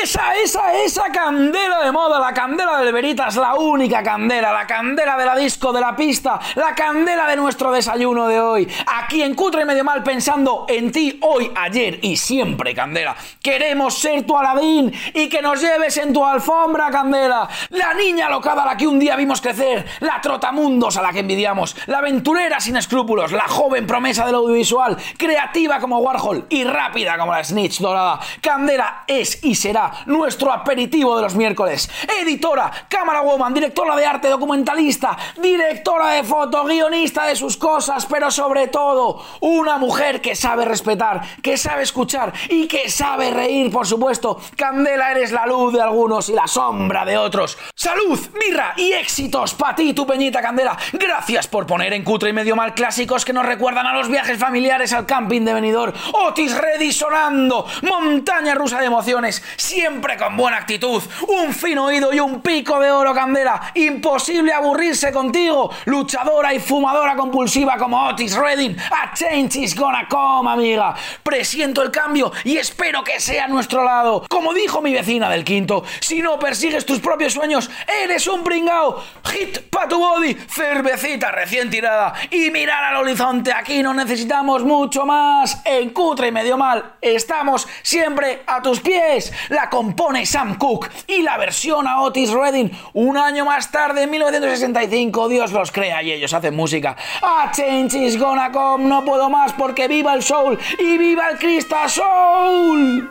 Esa candela de moda, la candela del Veritas, la única candela, la candela de la disco, de la pista, la candela de nuestro desayuno de hoy. Aquí en Cutre y Medio Mal, pensando en ti hoy, ayer y siempre, Candela. Queremos ser tu Aladín y que nos lleves en tu alfombra, Candela. La niña alocada a la que un día vimos crecer, la trotamundos a la que envidiamos, la aventurera sin escrúpulos, la joven promesa del audiovisual, creativa como Warhol y rápida como la Snitch dorada. Candela es y será nuestro aperitivo de los miércoles. Editora, cámara woman, directora de arte, documentalista, directora de foto, guionista de sus cosas, pero sobre todo una mujer que sabe respetar, que sabe escuchar y que sabe reír, por supuesto. Candela, eres la luz de algunos y la sombra de otros. Salud, birra y éxitos para ti, tu peñita, Candela. Gracias por poner en Cutre y Medio Mal clásicos que nos recuerdan a los viajes familiares al camping de Benidorm. Otis Redding sonando, montaña rusa de emociones, siempre con buena actitud, un fino oído y un pico de oro, Candela. Imposible aburrirse contigo, luchadora y fumadora compulsiva como Otis Redding. A change is gonna come, amiga. Presiento el cambio y espero que sea a nuestro lado. Como dijo mi vecina del quinto, si no persigues tus propios sueños, eres un pringao. Hit pa' tu body, cervecita recién tirada y mirar al horizonte. Aquí no necesitamos mucho más. En Cutre y Medio Mal estamos siempre a tus pies. La compone Sam Cooke y la versión a Otis Redding un año más tarde, en 1965. Dios los crea y ellos hacen música. A change is gonna come. No puedo más porque viva el soul y viva el Crystal Soul.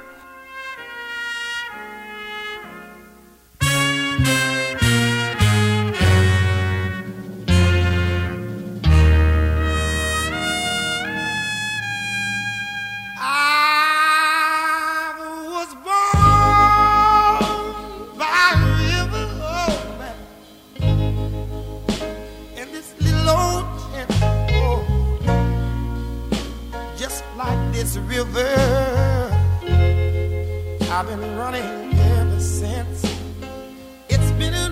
River, I've been running ever since. It's been a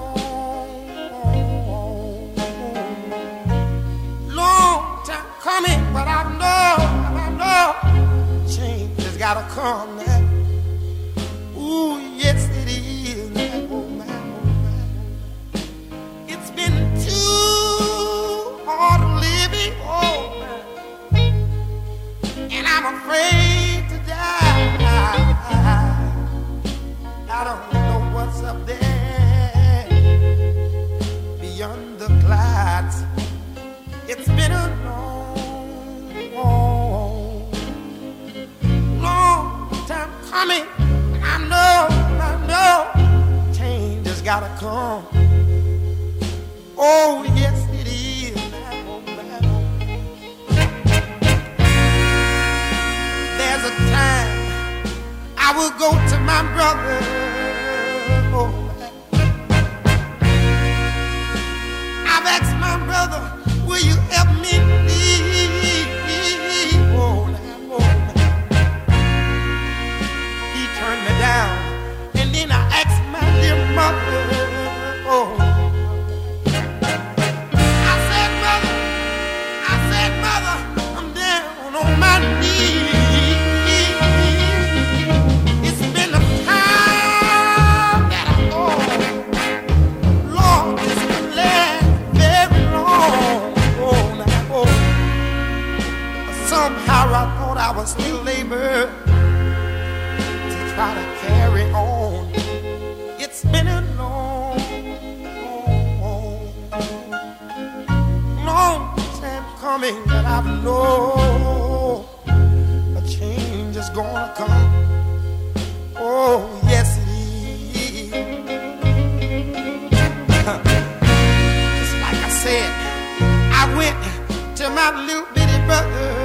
long time coming, but I know change has gotta come now. Ooh, yes it is now. Oh man, it's been too hard living. Oh man, and I'm afraid to die. I don't know what's up there beyond the clouds. It's been a long time coming. I know change has gotta come. Oh yes it is. There's a time I will go to my brother. Oh, I've asked my brother, will you help me please? Oh, he turned me down, and then I asked my dear mother. Oh, I said, mother, I'm down on my knees. Somehow I thought I was still able to try to carry on. It's been a long time coming, but I know a change is gonna come. Oh, yes it is. Just like I said, I went to my little bitty brother.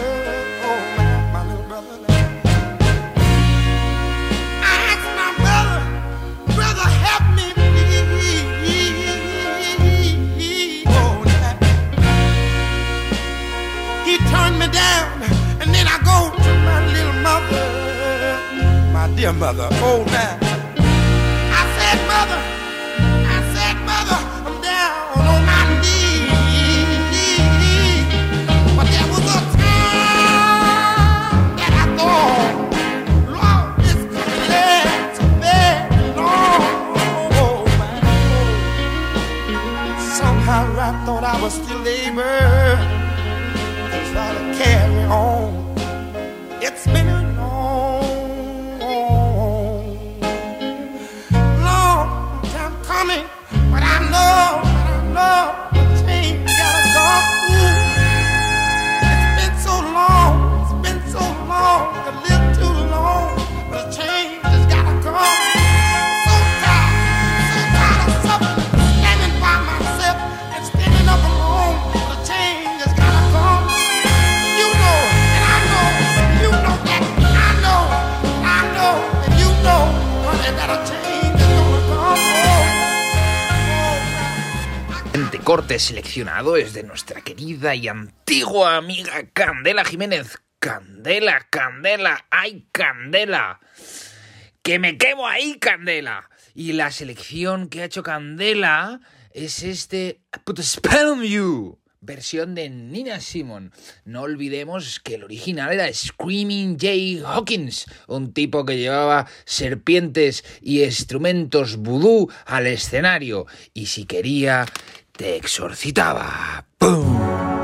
Dear mother, oh now. I said, mother, I'm down on my knees. But there was a time that I thought, Lord, this could last must still labor to try to carry on. It's been a long time coming, but I know the change gotta come. It's been so long to live too long, but the change has gotta come. So tired of suffering, standing by myself and standing up alone. The change has gotta come. You know, and I know, you know that, I know, and you know, honey, that a change is gonna come. Este corte seleccionado es de nuestra querida y antigua amiga Candela Jiménez. Candela, ay Candela, que me quemo ahí Candela. Y la selección que ha hecho Candela es I Put a Spell on You, versión de Nina Simone. No olvidemos que el original era Screaming Jay Hawkins, un tipo que llevaba serpientes y instrumentos vudú al escenario y si quería te exorcitaba. ¡Pum!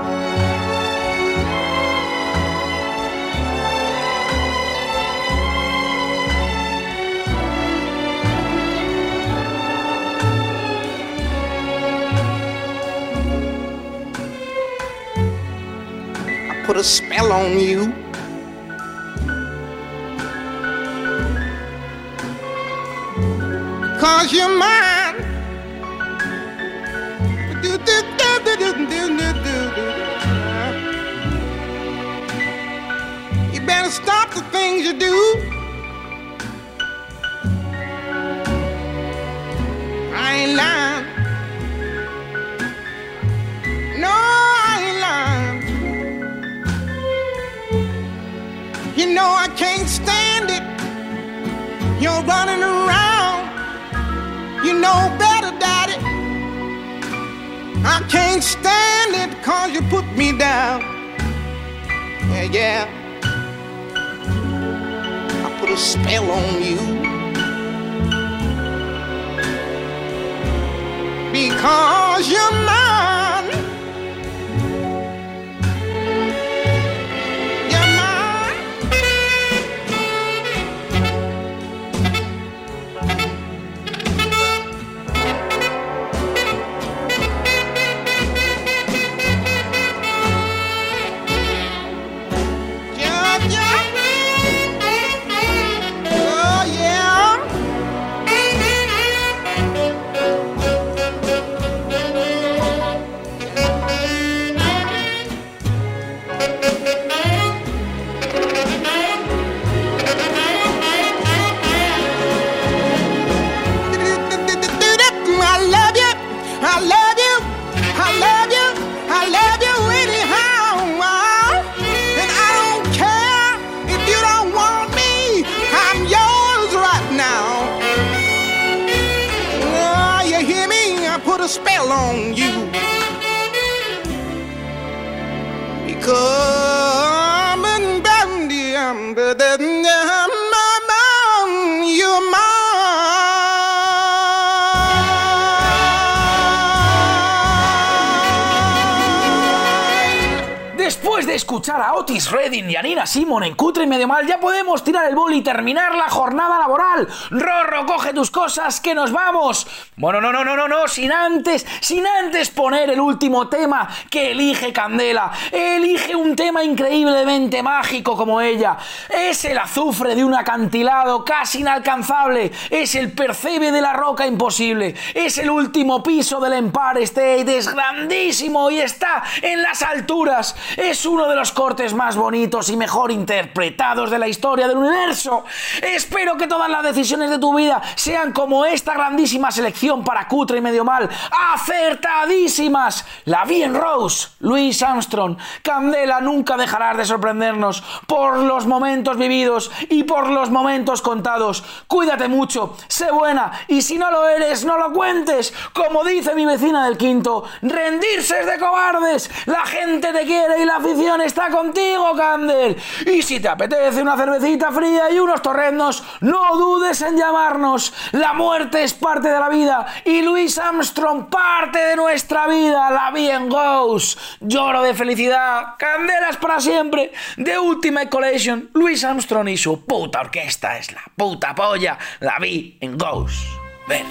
Put a spell on you. Cause you're mine. You better stop the things you do. I ain't lying. No, I ain't lying. You know I can't stand it. You're running around. You know better, Daddy. I can't stand it 'cause you put me down. Yeah. I put a spell on you. Because you're mine. Spell on you because you're mine. Después de escuchar a Otis Redding y a Nina Simone en Cutre y Medio Mal, ya podemos tirar el boli y terminar la jornada laboral. Rorro, coge tus cosas que nos vamos. Bueno, no, sin antes poner el último tema que elige Candela. Elige un tema increíblemente mágico como ella. Es el azufre de un acantilado casi inalcanzable. Es el percebe de la roca imposible. Es el último piso del Empire State. Es grandísimo y está en las alturas. Es uno de los cortes más bonitos y mejor interpretados de la historia del universo. Espero que todas las decisiones de tu vida sean como esta grandísima selección para Cutre y Medio Mal. ¡Acertadísimas! La Bien Rose, Louis Armstrong. Candela, nunca dejarás de sorprendernos por los momentos vividos y por los momentos contados. Cuídate mucho, sé buena y si no lo eres, no lo cuentes. Como dice mi vecina del quinto, rendirse es de cobardes. La gente te quiere y la afición opinión está contigo, Candel. Y si te apetece una cervecita fría y unos torreznos, no dudes en llamarnos. La muerte es parte de la vida y Louis Armstrong parte de nuestra vida. La vi en Ghost. Lloro de felicidad. Candelas para siempre. The Ultimate Collection. Louis Armstrong y su puta orquesta es la puta polla. La vi en Ghost. Ver.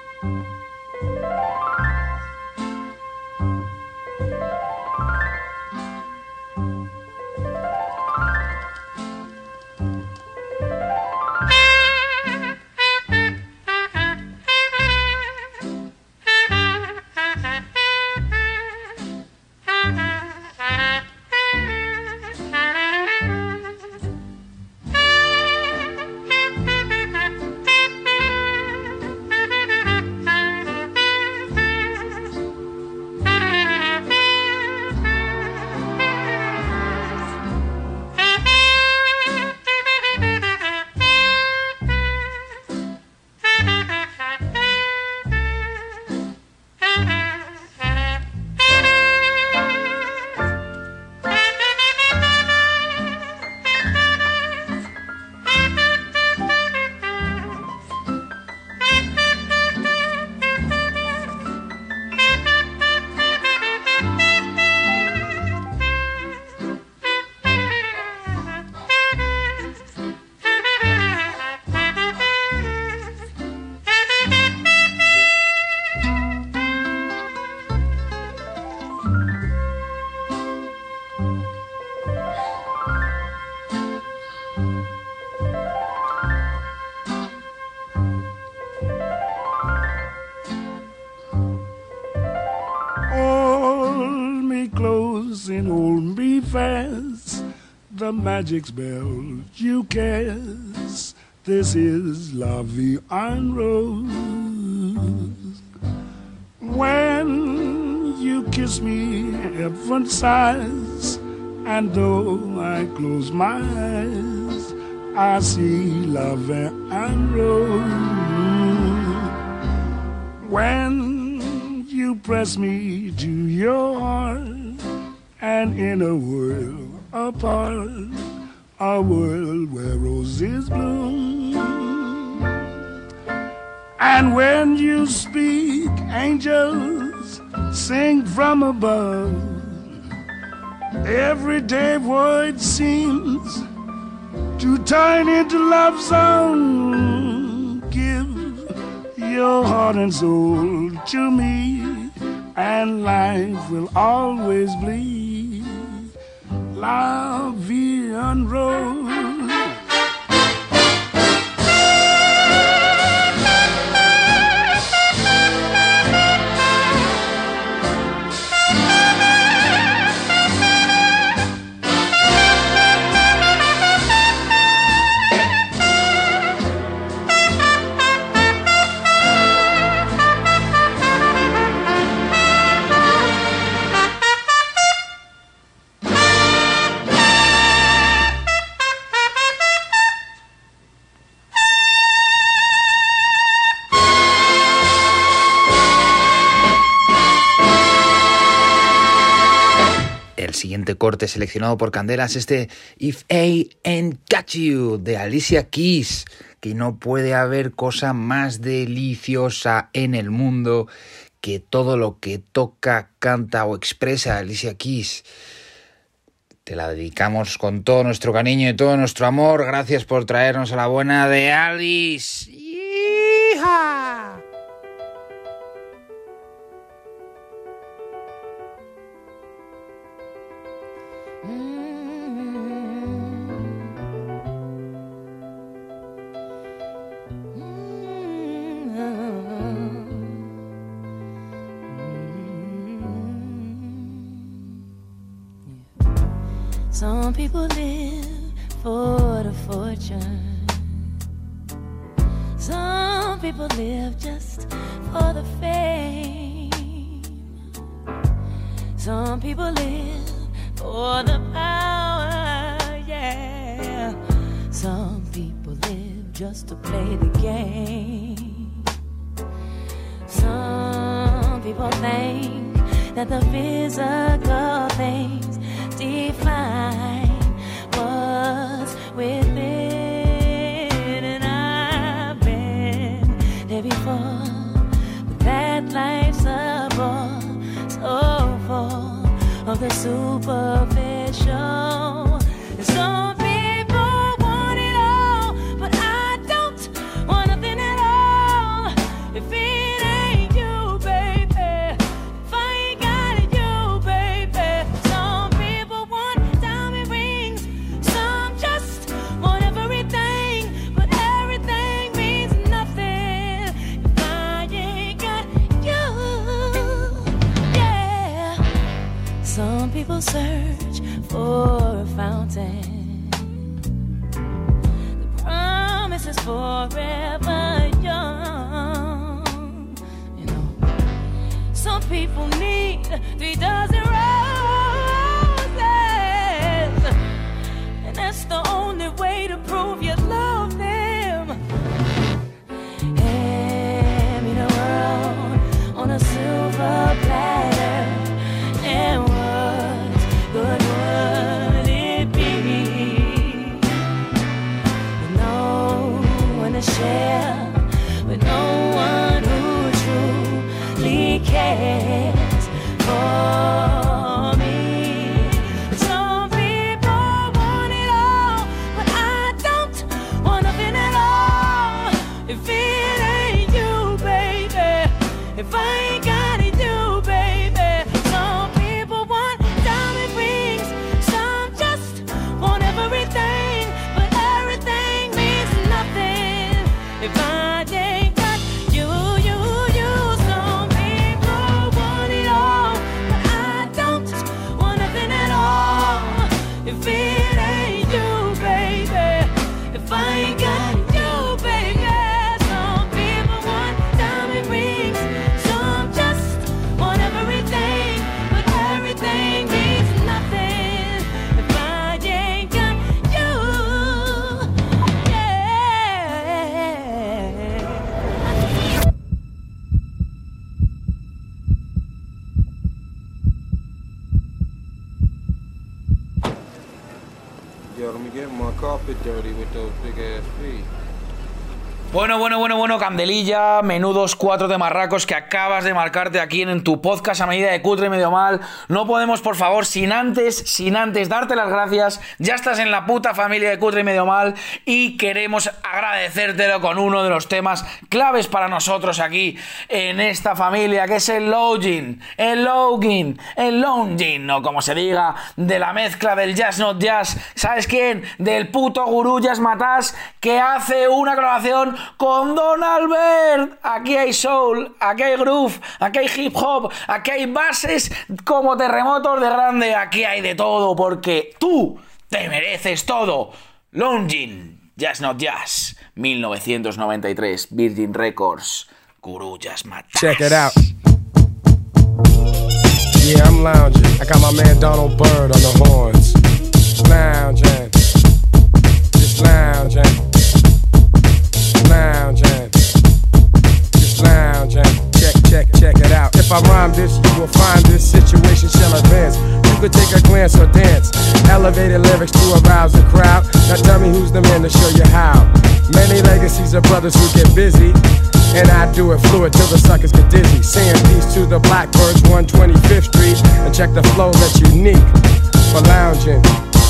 And hold me fast, the magic spell you cast. This is La Vie en Rose. When you kiss me, heaven sighs, and though I close my eyes, I see La Vie en Rose. When you press me to your heart, and in a world apart, a world where roses bloom. And when you speak, angels sing from above. Everyday word seems to turn into love song. Give your heart and soul to me, and life will always bleed. La Vie en Rose. El siguiente corte seleccionado por Candela es If I Ain't Got You de Alicia Keys, que no puede haber cosa más deliciosa en el mundo que todo lo que toca, canta o expresa Alicia Keys. Te la dedicamos con todo nuestro cariño y todo nuestro amor. Gracias por traernos a la buena de Alice. ¡Hija! Some people live for the fortune. Some people live just for the fame. Some people live for the power, yeah. Some people live just to play the game. Some people think that the physical things find what's within. And I've been there before, but that life's a bore, so full of the superficial. And some people want it all, but I don't want nothing at all. If it ain't you, baby, if I ain't got it, you, baby. Some people want diamond rings, some just want everything, but everything means nothing if I ain't got you. Yeah. Some people search for a fountain. The promise is forever young. You know, some people need 3 dozen roses, and that's the only way to prove you love them. Hand me the world on a silver platter, and what good would it be? With no one to share, with no one who truly cares for me. Some people want it all, but I don't want nothing at all. If it ain't you, baby, if I ain't got it, you, baby. Some people want diamond rings, some just want everything, but everything means nothing if I ain't got you, you, you. Some people want it all, but I don't want nothing at all. If it ain't you, baby, if I ain't got you, baby. Some people want diamond rings, some just want everything, but everything means nothing if I ain't got you. Yeah. Yo, let me get my carpet dirty with those big ass feet. Bueno, Candelilla, menudos 4 de marracos que acabas de marcarte aquí en tu podcast a medida de Cutre y Medio Mal. No podemos, por favor, sin antes darte las gracias. Ya estás en la puta familia de Cutre y Medio Mal y queremos agradecértelo con uno de los temas claves para nosotros aquí en esta familia, que es el longing, o como se diga, de la mezcla del Jazz Not Jazz. ¿Sabes quién? Del puto gurú Jazz Matas, que hace una colaboración con Don Albert. Aquí hay soul, aquí hay groove, aquí hay hip hop, aquí hay bases como terremotos de grande, aquí hay de todo, porque tú te mereces todo. Longing, Jazz Not Jazz, 1993, Virgin Records, Guru Jazz Matas. Check it out. Yeah, I'm lounging. I got my man Donald Byrd on the horns. Lounging. Just lounging. Lounging. Just lounging. Check it out. If I rhyme this, you will find this situation shall advance. You could take a glance or dance. Elevated lyrics to arouse the crowd. Now tell me who's the man to show you how. Many legacies of brothers who get busy, and I do it fluid till the suckers get dizzy. Saying peace to the Blackbirds, 125th Street, and check the flow that's unique for lounging,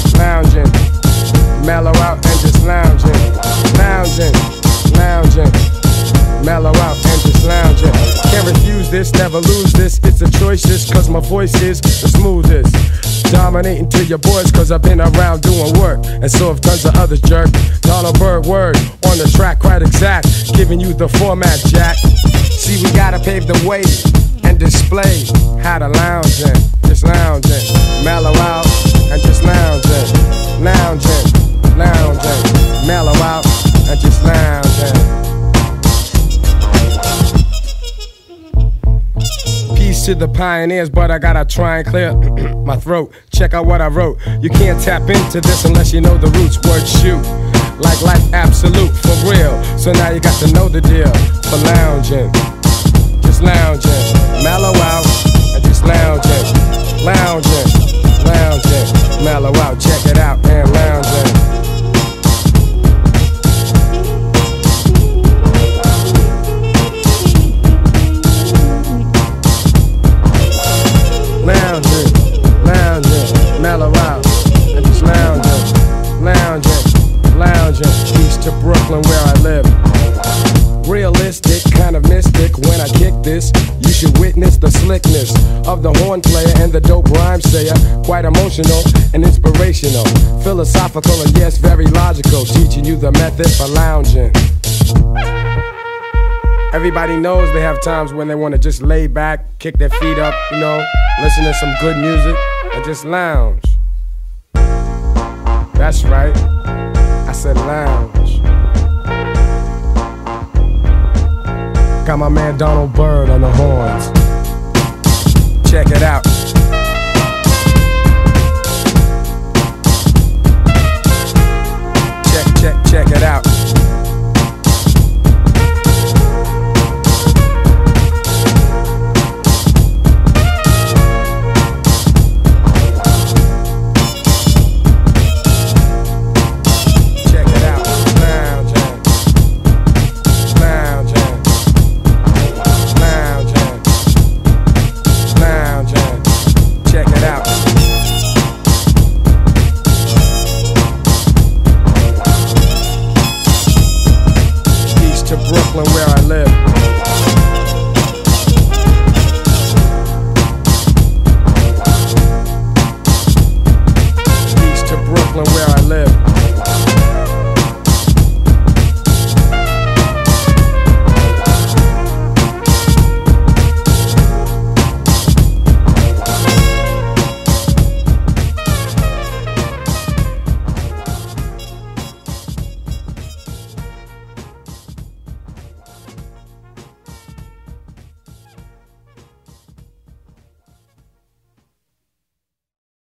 mellow out and just lounging, mellow out and just lounging. Can't refuse this, never lose this. It's a choice, this, cause my voice is the smoothest. Dominating to your boys, cause I've been around doing work, and so have tons of others, jerk. Donald Byrd word on the track, quite exact, giving you the format, Jack. See, we gotta pave the way and display how to lounging, just lounging, mellow out and just lounging, mellow out and just lounging. Peace to the pioneers, but I gotta try and clear my throat. Check out what I wrote. You can't tap into this unless you know the roots. Word shoot, like life absolute, for real. So now you got to know the deal. For lounging, just lounging, mellow out and just lounging. mellow out, check it out, and lounge in. Lounging, mellow out, and just lounging, east to Brooklyn where I live. Realistic, kind of mystic, when I kick this, you should witness the slickness of the horn player and the dope rhyme sayer. Quite emotional and inspirational, philosophical and yes, very logical, teaching you the method for lounging. Everybody knows they have times when they want to just lay back, kick their feet up, you know, listen to some good music, and just lounge. That's right, I said lounge. Got my man Donald Byrd on the horns. Check it out. Check it out. Where I live.